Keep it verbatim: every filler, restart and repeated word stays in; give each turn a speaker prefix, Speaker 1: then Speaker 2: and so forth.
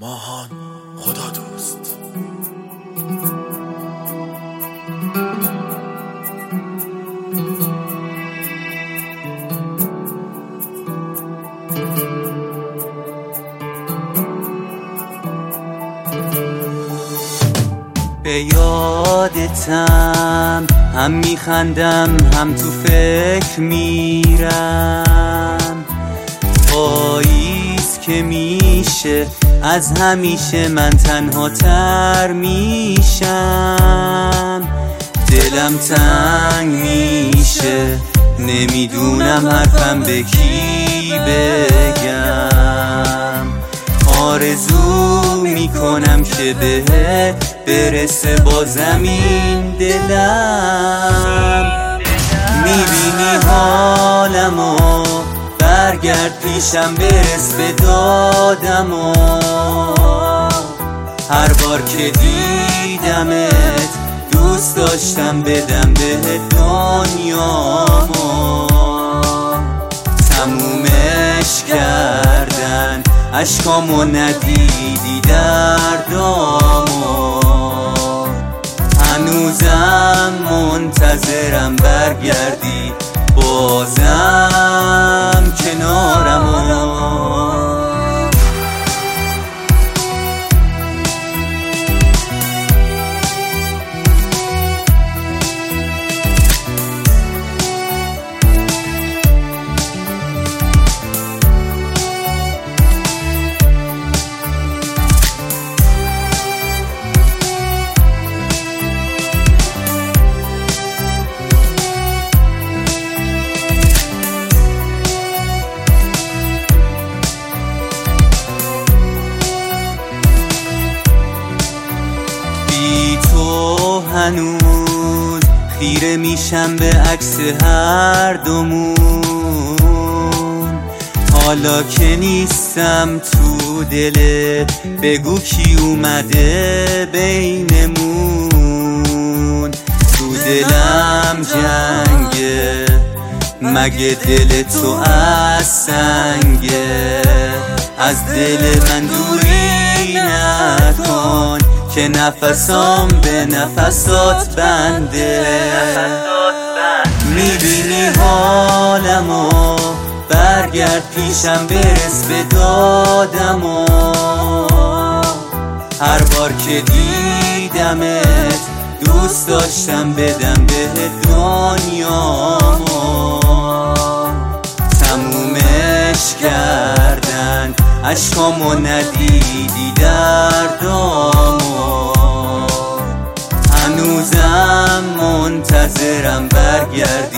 Speaker 1: ماهان خدا دوست.
Speaker 2: به یادتم هم میخندم هم تو فکر میرم. پاییز که میشه از همیشه من تنها تر میشم. دلم تنگ میشه نمیدونم حرفم به کی بگم. آرزو میکنم که به برسه با زمین دلم. میبینی حالمو برگرد پیشم برس به دادمو. هر بار که دیدمت دوست داشتم بدم به دنیامو. تمومش کردن اشکامو ندیدی دردامو. هنوزم منتظرم برگردی بازم کنارمو. هنوز خیره میشم به عکس هر دومون. حالا که نیستم تو دل بگو کی اومده بینمون. تو دلم جنگه مگه دل تو از سنگه. از دل من دوری نکن که نفسام به نفسات بنده. میبینی حالمو برگرد پیشم برس به دادمو. هر بار که دیدمت دوست داشتم بدم به دنیامو. تمومش کردن اشکامو ندیدی دردامو. هنوزم منتظرم برگرد